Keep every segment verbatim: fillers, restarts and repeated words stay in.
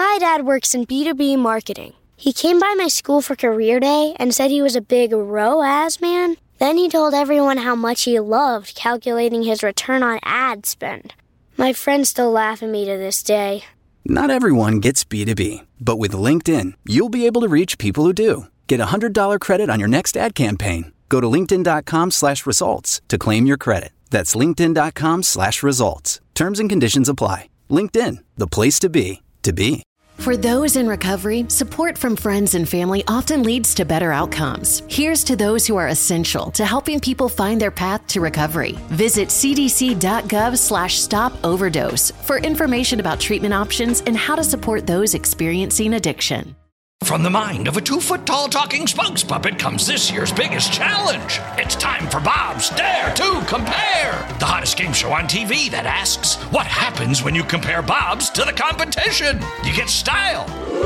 My dad works in B two B marketing. He came by my school for career day and said he was a big R O A S man. Then he told everyone how much he loved calculating his return on ad spend. My friends still laugh at me to this day. Not everyone gets B two B, but with LinkedIn, you'll be able to reach people who do. Get a one hundred dollars credit on your next ad campaign. Go to linkedin.com slash results to claim your credit. That's linkedin.com slash results. Terms and conditions apply. LinkedIn, the place to be, to be. For those in recovery, support from friends and family often leads to better outcomes. Here's to those who are essential to helping people find their path to recovery. Visit cdc.gov slash stop overdose for information about treatment options and how to support those experiencing addiction. From the mind of a two-foot-tall talking spokes puppet comes this year's biggest challenge. It's time for Bob's Dare to Compare, the hottest game show on T V that asks, what happens when you compare Bob's to the competition? You get style.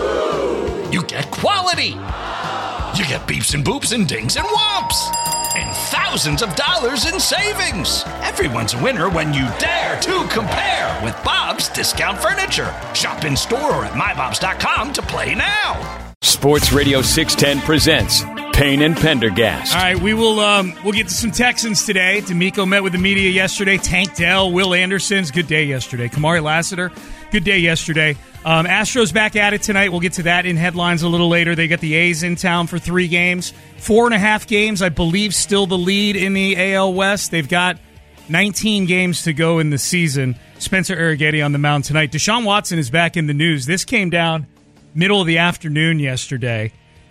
You get quality. You get beeps and boops and dings and whomps. And thousands of dollars in savings. Everyone's a winner when you dare to compare with Bob's Discount Furniture. Shop in store or at my bobs dot com to play now. Sports Radio six ten presents Payne and Pendergast. All right, we will um, we'll get to some Texans today. D'Amico met with the media yesterday. Tank Dell, Will Anderson's good day yesterday. Kamari Lassiter, good day yesterday. Um, Astros back at it tonight. We'll get to that in headlines a little later. They got the A's in town for three games. Four and a half games, I believe, still the lead in the A L West. They've got nineteen games to go in the season. Spencer Arrighetti on the mound tonight. Deshaun Watson is back in the news. This came down middle of the afternoon yesterday.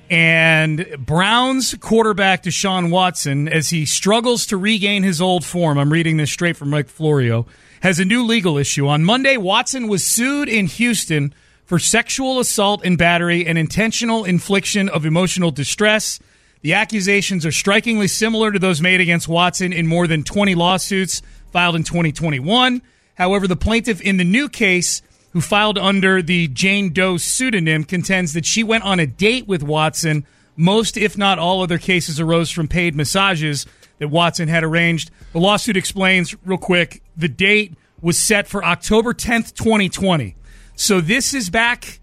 And Browns quarterback Deshaun Watson, as he struggles to regain his old form, I'm reading this straight from Mike Florio, has a new legal issue. On Monday, Watson was sued in Houston for sexual assault and battery and intentional infliction of emotional distress. The accusations are strikingly similar to those made against Watson in more than twenty lawsuits filed in twenty twenty-one. However, the plaintiff in the new case, who filed under the Jane Doe pseudonym, contends that she went on a date with Watson. Most, if not all, other cases arose from paid massages that Watson had arranged. The lawsuit explains, real quick, the date was set for October tenth, twenty twenty. So this is back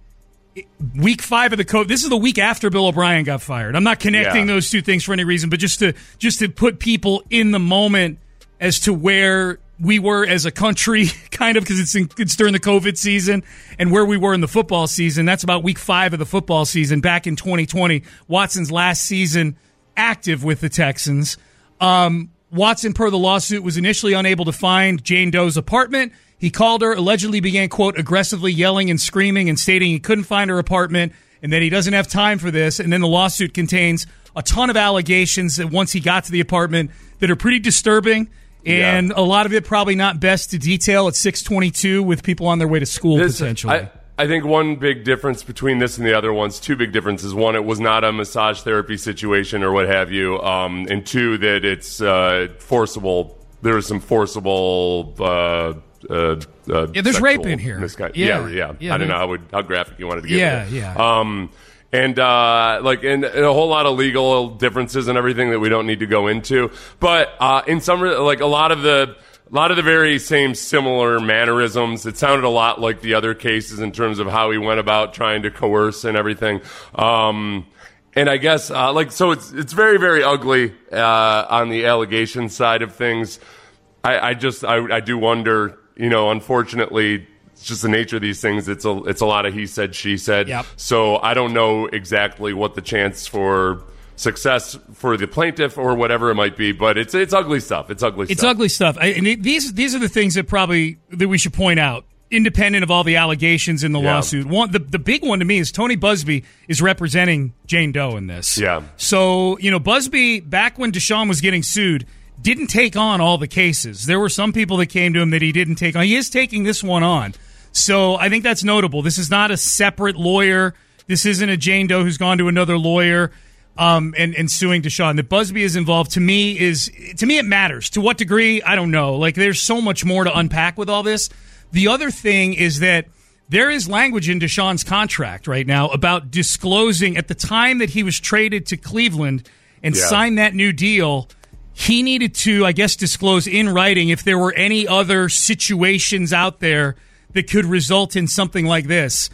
week five of the COVID. This is the week after Bill O'Brien got fired. I'm not connecting yeah. those two things for any reason, but just to just to put people in the moment as to where we were as a country, kind of, because it's, in, it's during the COVID season, and where we were in the football season. That's about week five of the football season back in twenty twenty. Watson's last season active with the Texans. Um, Watson, per the lawsuit, was initially unable to find Jane Doe's apartment. He called her, allegedly began, quote, aggressively yelling and screaming and stating he couldn't find her apartment and that he doesn't have time for this. And then the lawsuit contains a ton of allegations that once he got to the apartment that are pretty disturbing. And yeah. a lot of it probably not best to detail at six twenty-two with people on their way to school, this, potentially. I, I think one big difference between this and the other ones, two big differences. One, it was not a massage therapy situation or what have you. Um, and two, that it's uh, forcible. There was some forcible uh, uh, uh, yeah, there's rape in here. Misguide. Yeah, yeah, yeah. yeah I don't know how, would, how graphic you wanted to get yeah, it. Yeah, yeah. Um, And uh, like, and, and a whole lot of legal differences and everything that we don't need to go into. But uh, in some, like a lot of the, a lot of the very same similar mannerisms. It sounded a lot like the other cases in terms of how he went about trying to coerce and everything. Um, and I guess uh, like so, it's it's very very ugly uh, on the allegation side of things. I, I just I, I do wonder, you know, unfortunately. It's just the nature of these things. It's a it's a lot of he said, she said. Yep. So I don't know exactly what the chance for success for the plaintiff or whatever it might be, but it's it's ugly stuff. It's ugly it's stuff. It's ugly stuff. I, and it, these these are the things that probably that we should point out, independent of all the allegations in the yeah. lawsuit. One the the big one to me is Tony Busby is representing Jane Doe in this. Yeah. So, you know, Busby, back when Deshaun was getting sued, didn't take on all the cases. There were some people that came to him that he didn't take on. He is taking this one on. So I think that's notable. This is not a separate lawyer. This isn't a Jane Doe who's gone to another lawyer um, and, and suing Deshaun. That Busby is involved, to me, is to me it matters. To what degree, I don't know. Like, there's so much more to unpack with all this. The other thing is that there is language in Deshaun's contract right now about disclosing at the time that he was traded to Cleveland and yeah. signed that new deal. He needed to, I guess, disclose in writing if there were any other situations out there that could result in something like this.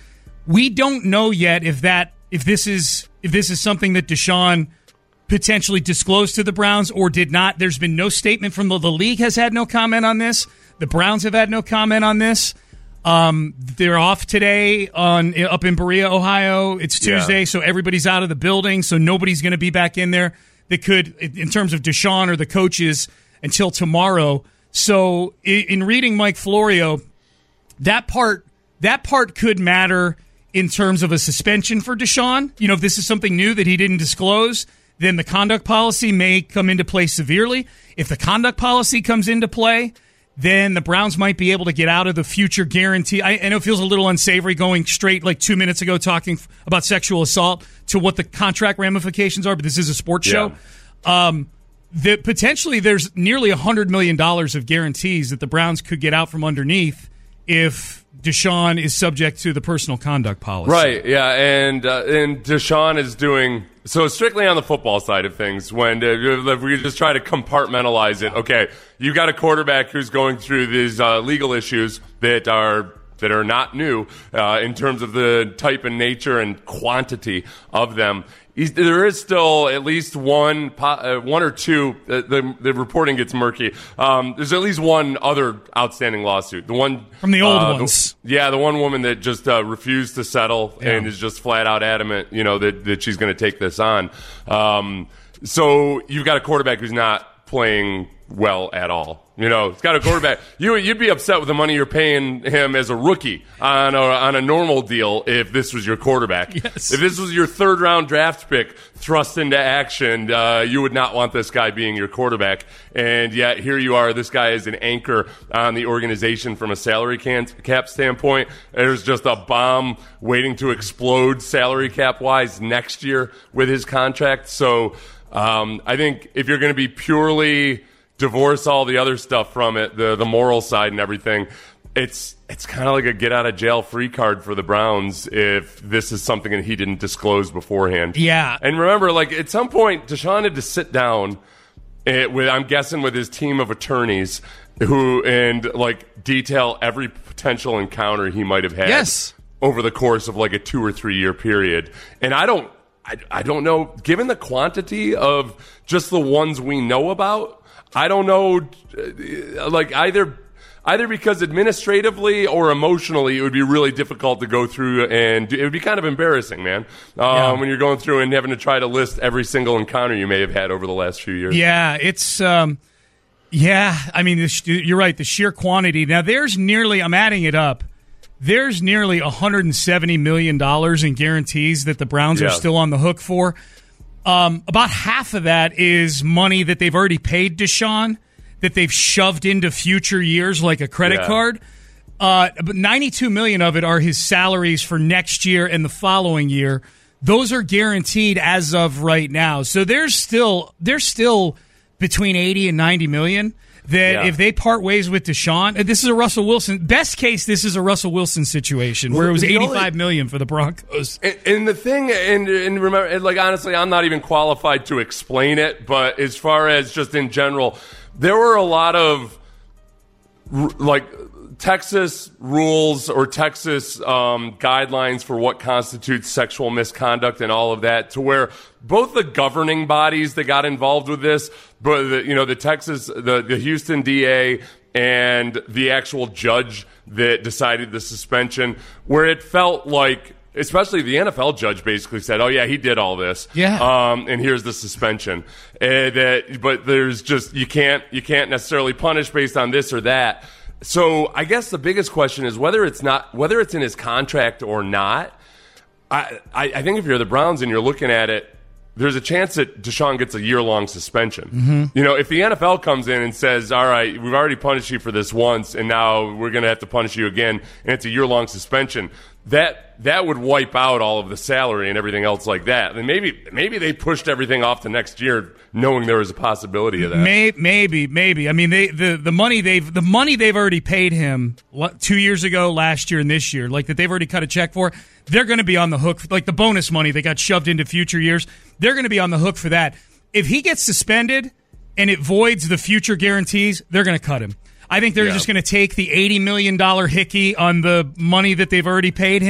We don't know yet if that if this is if this is something that Deshaun potentially disclosed to the Browns or did not. There's been no statement from the, the league has had no comment on this. The Browns have had no comment on this. Um, they're off today on up in Berea, Ohio. It's Tuesday, yeah. So everybody's out of the building, so nobody's going to be back in there that could, in terms of Deshaun or the coaches, until tomorrow. So in, in reading Mike Florio, that part that part could matter in terms of a suspension for Deshaun. You know, if this is something new that he didn't disclose, then the conduct policy may come into play severely. If the conduct policy comes into play, then the Browns might be able to get out of the future guarantee. I, I know it feels a little unsavory going straight like two minutes ago talking f- about sexual assault to what the contract ramifications are, but this is a sports yeah. show. Um, the, potentially there's nearly one hundred million dollars of guarantees that the Browns could get out from underneath if Deshaun is subject to the personal conduct policy. Right, yeah, and uh, and Deshaun is doing so strictly on the football side of things. When uh, we just try to compartmentalize it, okay, you got a quarterback who's going through these uh, legal issues that are that are not new uh, in terms of the type and nature and quantity of them. He's, there is still at least one, uh, one or two. Uh, the, the reporting gets murky. Um, there's at least one other outstanding lawsuit. The one from the old uh, ones. The, yeah, the one woman that just uh, refused to settle yeah. and is just flat out adamant, you know, that that she's going to take this on. Um, so you've got a quarterback who's not playing well at all. You know, it's got a quarterback. You, you'd be upset with the money you're paying him as a rookie on a, on a normal deal if this was your quarterback. Yes. If this was your third round draft pick thrust into action, uh, you would not want this guy being your quarterback. And yet here you are. This guy is an anchor on the organization from a salary can- cap standpoint. There's just a bomb waiting to explode salary cap wise next year with his contract. So um, I think if you're going to be purely divorce all the other stuff from it, the the moral side and everything, it's it's kind of like a get out of jail free card for the Browns if this is something that he didn't disclose beforehand. Yeah. And remember, like at some point, Deshaun had to sit down uh, with, I'm guessing, with his team of attorneys who and like detail every potential encounter he might have had yes. over the course of like a two or three year period. And I don't, I, I don't know, given the quantity of just the ones we know about, I don't know, like either either because administratively or emotionally it would be really difficult to go through, and it would be kind of embarrassing, man, um, yeah. when you're going through and having to try to list every single encounter you may have had over the last few years. Yeah, it's, um, yeah, I mean, the, you're right, the sheer quantity. Now, there's nearly, I'm adding it up, there's nearly one hundred seventy million dollars in guarantees that the Browns yeah. are still on the hook for. Um, about half of that is money that they've already paid Deshaun, that they've shoved into future years like a credit yeah. card. Uh, but ninety-two million dollars of it are his salaries for next year and the following year. Those are guaranteed as of right now. So there's still there's still between eighty and ninety million dollars that yeah. if they part ways with Deshaun, this is a Russell Wilson. Best case, this is a Russell Wilson situation well, where it was eighty-five million dollars for the Broncos. And, and the thing, and, and remember, and like honestly, I'm not even qualified to explain it, but as far as just in general, there were a lot of like Texas rules or Texas um, guidelines for what constitutes sexual misconduct and all of that, to where both the governing bodies that got involved with this, but the, you know, the Texas, the, the Houston D A and the actual judge that decided the suspension, where it felt like, especially the N F L judge basically said, oh yeah, he did all this. Yeah. Um, and here's the suspension. And that, but there's just, you can't, you can't necessarily punish based on this or that. So I guess the biggest question is whether it's not, whether it's in his contract or not. I, I, I think if you're the Browns and you're looking at it, there's a chance that Deshaun gets a year-long suspension. Mm-hmm. You know, if the N F L comes in and says, all right, we've already punished you for this once, and now we're going to have to punish you again, and it's a year-long suspension, that that would wipe out all of the salary and everything else like that. And maybe maybe they pushed everything off to next year, knowing there was a possibility of that. Maybe, maybe, maybe. I mean, they the, the money they've the money they've already paid him two years ago, last year, and this year, like that they've already cut a check for. They're going to be on the hook, like the bonus money that got shoved into future years. They're going to be on the hook for that. If he gets suspended and it voids the future guarantees, they're going to cut him. I think they're yeah. just going to take the eighty million dollars hickey on the money that they've already paid him.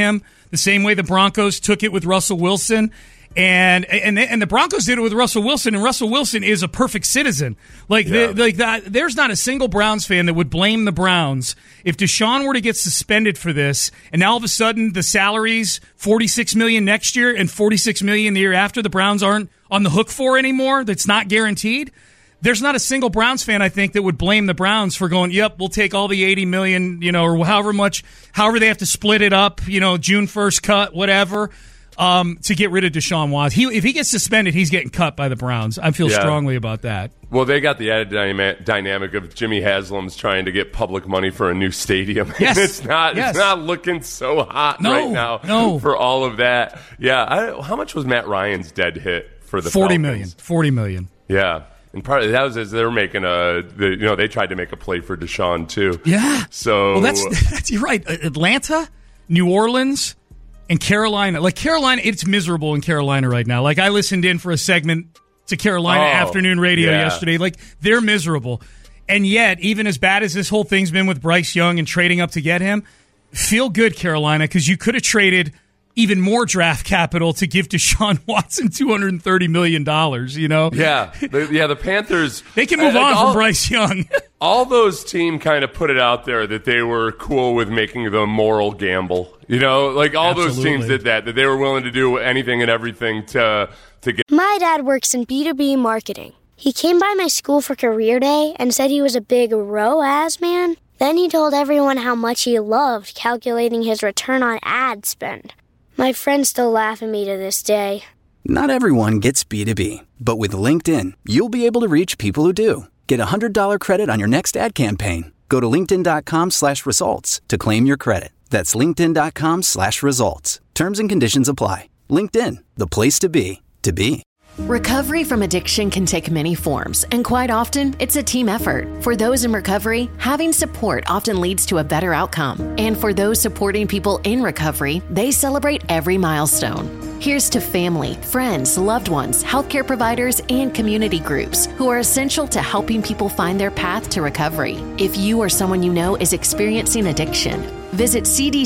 the same way the Broncos took it with Russell Wilson. And and and the Broncos did it with Russell Wilson, and Russell Wilson is a perfect citizen. Like yeah. the, like that, there's not a single Browns fan that would blame the Browns if Deshaun were to get suspended for this, and now all of a sudden the salaries forty-six million dollars next year and forty-six million dollars the year after the Browns aren't on the hook for anymore. That's not guaranteed. There's not a single Browns fan, I think, that would blame the Browns for going, yep, we'll take all the eighty million dollars, you know, or however much, however they have to split it up, you know, June first cut, whatever. Um, to get rid of Deshaun Watson. He, if he gets suspended, he's getting cut by the Browns. I feel yeah. strongly about that. Well, they got the added dyma- dynamic of Jimmy Haslam's trying to get public money for a new stadium. Yes. it's not yes. it's not looking so hot no. right now no. for all of that. Yeah, I, how much was Matt Ryan's dead hit for the forty Falcons? million. Forty million. Yeah. And part of that was as they were making a, the, you know, they tried to make a play for Deshaun too. Yeah. So well, that's, that's you're right. Atlanta, New Orleans, and Carolina. Like Carolina, it's miserable in Carolina right now. Like I listened in for a segment to Carolina oh, afternoon radio yeah. yesterday. Like they're miserable. And yet, even as bad as this whole thing's been with Bryce Young and trading up to get him, feel good, Carolina, because you could have traded even more draft capital to give Deshaun Watson two hundred thirty million dollars, you know? Yeah. The, yeah, the Panthers... They can move uh, on all, from Bryce Young. all those teams kind of put it out there that they were cool with making the moral gamble. You know, like all Absolutely. those teams did that, that they were willing to do anything and everything to to get... My dad works in B two B marketing. He came by my school for career day and said he was a big R O A S man. Then he told everyone how much he loved calculating his return on ad spend. My friends still laugh at me to this day. Not everyone gets B two B, but with LinkedIn, you'll be able to reach people who do. Get a one hundred dollars credit on your next ad campaign. Go to linkedin.com slash results to claim your credit. That's linkedin.com slash results. Terms and conditions apply. LinkedIn, the place to be, to be. Recovery from addiction can take many forms, and quite often, it's a team effort. For those in recovery, having support often leads to a better outcome. And for those supporting people in recovery, they celebrate every milestone. Here's to family, friends, loved ones, healthcare providers, and community groups who are essential to helping people find their path to recovery. If you or someone you know is experiencing addiction, visit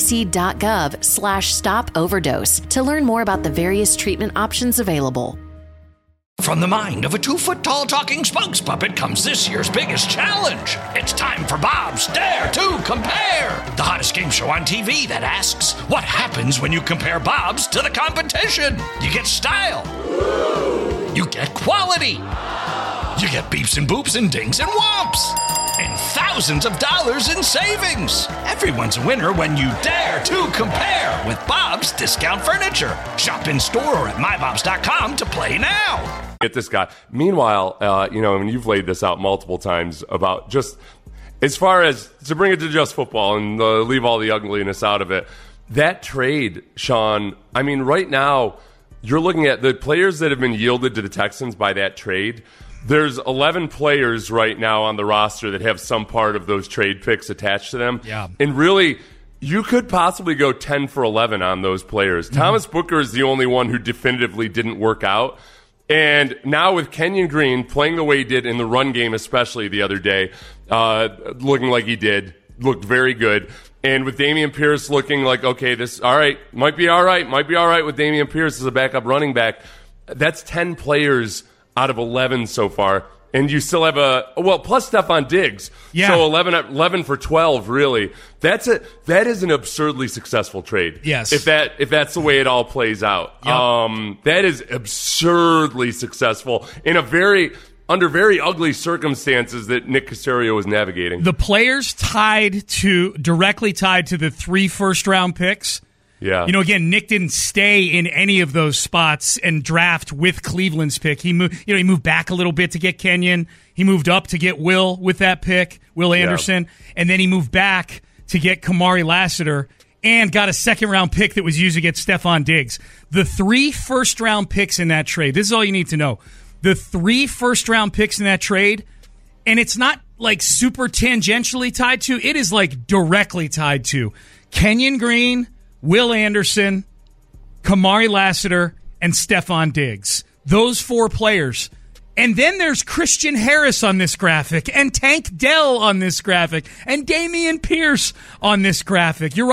cdc.gov slash stop overdose to learn more about the various treatment options available. From the mind of a two-foot-tall talking spokes puppet comes this year's biggest challenge. It's time for Bob's Dare to Compare, the hottest game show on T V that asks, what happens when you compare Bob's to the competition? You get style. You get quality. You get beeps and boops and dings and whomps. And thousands of dollars in savings. Everyone's a winner when you dare to compare with Bob's Discount Furniture. Shop in store or at my bobs dot com to play now. Get this guy. Meanwhile, uh, you know, I mean, you've laid this out multiple times about just as far as to bring it to just football and uh, leave all the ugliness out of it. That trade, Sean, I mean, right now, you're looking at the players that have been yielded to the Texans by that trade. There's eleven players right now on the roster that have some part of those trade picks attached to them. Yeah. And really, you could possibly go ten for eleven on those players. Mm-hmm. Thomas Booker is the only one who definitively didn't work out. And now with Kenyon Green playing the way he did in the run game, especially the other day, uh, looking like he did, looked very good. And with Dameon Pierce looking like, okay, this, all right, might be all right, might be all right with Dameon Pierce as a backup running back. That's ten players out of eleven so far. And you still have a, well, plus Stephon Diggs. Yeah. So eleven, eleven for twelve, really. That's a, that is an absurdly successful trade. Yes. If that, if that's the way it all plays out. Yep. Um, that is absurdly successful in a very, under very ugly circumstances that Nick Caserio was navigating. The players tied to, directly tied to the three first round picks. Yeah. You know, again, Nick didn't stay in any of those spots and draft with Cleveland's pick. He moved, you know, he moved back a little bit to get Kenyon. He moved up to get Will with that pick, Will Anderson, yeah. And then he moved back to get Kamari Lassiter and got a second round pick that was used to get Stephon Diggs. The three first round picks in that trade. This is all you need to know. The three first round picks in that trade, and it's not like super tangentially tied to. It is like directly tied to Kenyon Green, Will Anderson, Kamari Lassiter, and Stephon Diggs. Those four players. And then there's Christian Harris on this graphic, and Tank Dell on this graphic, and Dameon Pierce on this graphic. You're right.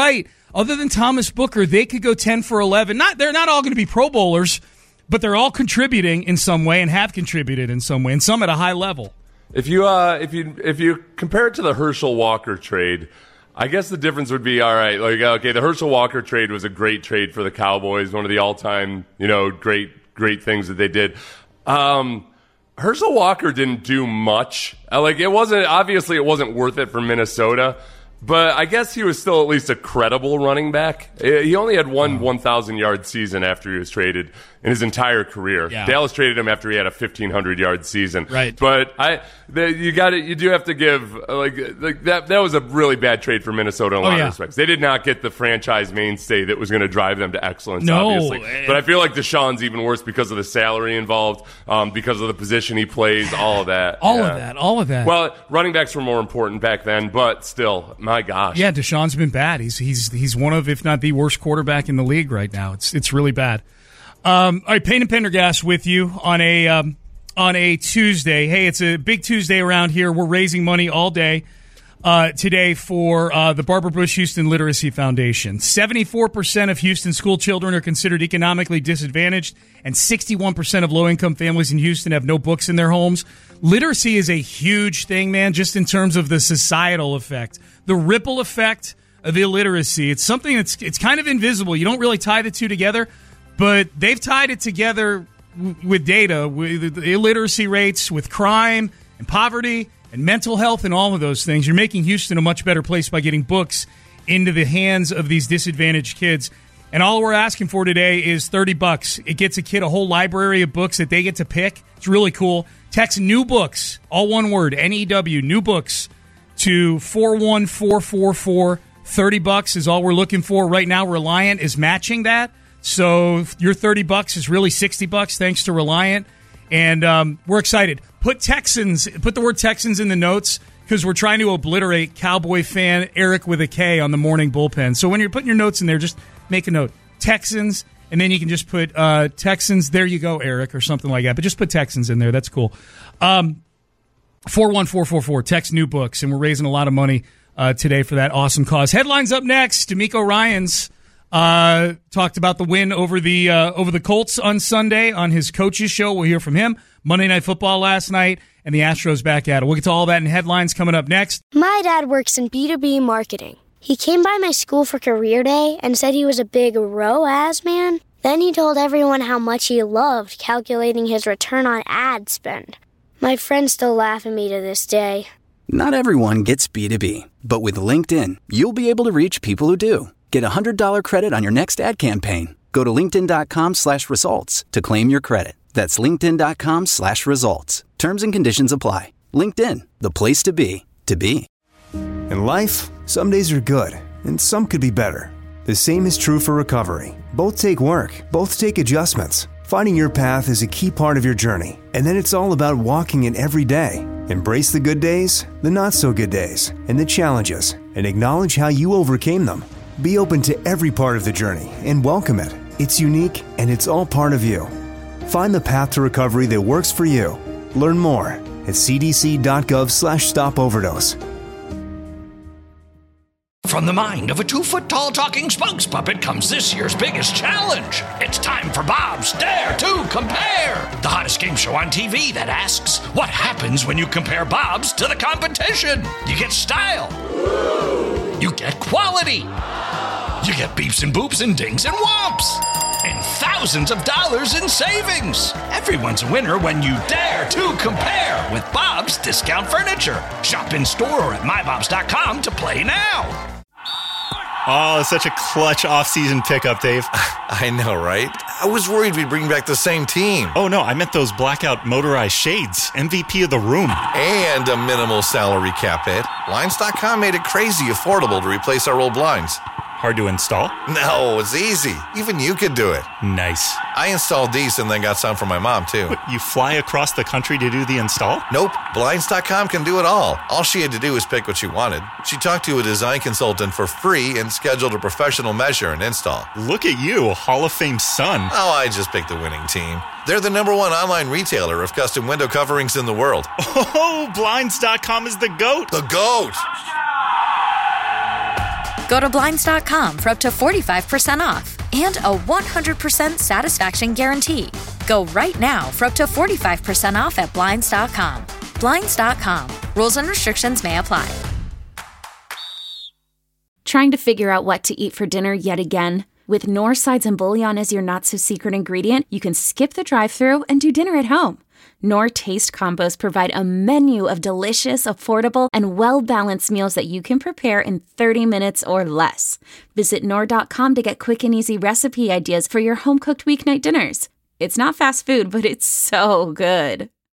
other than Thomas Booker, they could go ten for eleven. Not They're not all going to be Pro Bowlers, but they're all contributing in some way and have contributed in some way, and some at a high level. If you uh, if you if you compare it to the Herschel Walker trade, I guess the difference would be, all right, like, okay, the Herschel Walker trade was a great trade for the Cowboys, one of the all-time, you know, great great things that they did. Um, Herschel Walker didn't do much. Like, it wasn't, obviously it wasn't worth it for Minnesota, but I guess he was still at least a credible running back. He only had one one thousand-yard season after he was traded in his entire career. Yeah. Dallas traded him after he had a fifteen hundred-yard season. Right. But I, the, you got it. You do have to give like, like that. That was a really bad trade for Minnesota in a lot oh, yeah. of respects. They did not get the franchise mainstay that was going to drive them to excellence. No, obviously. But I feel like Deshaun's even worse because of the salary involved, um, because of the position he plays, all of that. All yeah. of that. All of that. Well, running backs were more important back then, but still, my gosh. Yeah, Deshaun's been bad. He's he's he's one of, if not the worst quarterback in the league right now. It's it's really bad. Um, all right, Payne and Pendergast with you on a um, on a Tuesday. Hey, it's a big Tuesday around here. We're raising money all day uh, today for uh, the Barbara Bush Houston Literacy Foundation. seventy-four percent of Houston school children are considered economically disadvantaged, and sixty-one percent of low-income families in Houston have no books in their homes. Literacy is a huge thing, man, just in terms of the societal effect. The ripple effect of illiteracy. It's something that's it's kind of invisible. You don't really tie the two together. But they've tied it together w- with data, with the illiteracy rates, with crime and poverty and mental health and all of those things. You're making Houston a much better place by getting books into the hands of these disadvantaged kids. And all we're asking for today is thirty bucks. It gets a kid a whole library of books that they get to pick. It's really cool. Text new books, all one word, N E W, new books, to four one four four four. thirty bucks is all we're looking for. Right now, Reliant is matching that. So your thirty bucks is really sixty bucks thanks to Reliant. And um, we're excited. Put Texans, put the word Texans in the notes because we're trying to obliterate Cowboy fan Eric with a K on the morning bullpen. So when you're putting your notes in there, just make a note. Texans, and then you can just put uh, Texans. There you go, Eric, or something like that. But just put Texans in there. That's cool. Um, four one four four four, text new books. And we're raising a lot of money uh, today for that awesome cause. Headlines up next. D'Amico Ryans Uh, talked about the win over the uh, over the Colts on Sunday on his coach's show. We'll hear from him. Monday Night Football last night, and the Astros back at it. We'll get to all that in headlines coming up next. My dad works in B two B marketing. He came by my school for career day and said he was a big R O A S man. Then he told everyone how much he loved calculating his return on ad spend. My friends still laugh at me to this day. Not everyone gets B two B, but with LinkedIn, you'll be able to reach people who do. Get a one hundred dollars credit on your next ad campaign. Go to linkedin.com slash results to claim your credit. That's linkedin.com slash results. Terms and conditions apply. LinkedIn, the place to be, to be. In life, some days are good, and some could be better. The same is true for recovery. Both take work, both take adjustments. Finding your path is a key part of your journey, and then it's all about walking it every day. Embrace the good days, the not-so-good days, and the challenges, and acknowledge how you overcame them. Be open to every part of the journey and welcome it. It's unique and it's all part of you. Find the path to recovery that works for you. Learn more at cdc.gov slash stop overdose. From the mind of a two-foot-tall talking spokes puppet comes this year's biggest challenge. It's time for Bob's Dare to Compare, the hottest game show on T V that asks, what happens when you compare Bob's to the competition? You get style. You get quality. You get beeps and boops and dings and whomps. And thousands of dollars in savings. Everyone's a winner when you dare to compare with Bob's Discount Furniture. Shop in store or at my bobs dot com to play now. Oh, such a clutch off-season pickup, Dave. I know, right? I was worried we'd bring back the same team. Oh, no, I meant those blackout motorized shades. M V P of the room. And a minimal salary cap hit. Blinds dot com made it crazy affordable to replace our old blinds. Hard to install? No, it's easy. Even you could do it. Nice. I installed these and then got some for my mom, too. What, you fly across the country to do the install? Nope. Blinds dot com can do it all. All she had to do was pick what she wanted. She talked to a design consultant for free and scheduled a professional measure and install. Look at you, Hall of Fame son. Oh, I just picked the winning team. They're the number one online retailer of custom window coverings in the world. Oh, Blinds dot com is the GOAT. The GOAT! Go to Blinds dot com for up to forty-five percent off and a one hundred percent satisfaction guarantee. Go right now for up to forty-five percent off at Blinds dot com. Blinds dot com. Rules and restrictions may apply. Trying to figure out what to eat for dinner yet again? With Knorr sides and bouillon as your not-so-secret ingredient, you can skip the drive-thru and do dinner at home. Knorr Taste Combos provide a menu of delicious, affordable, and well-balanced meals that you can prepare in thirty minutes or less. Visit Knorr dot com to get quick and easy recipe ideas for your home-cooked weeknight dinners. It's not fast food, but it's so good.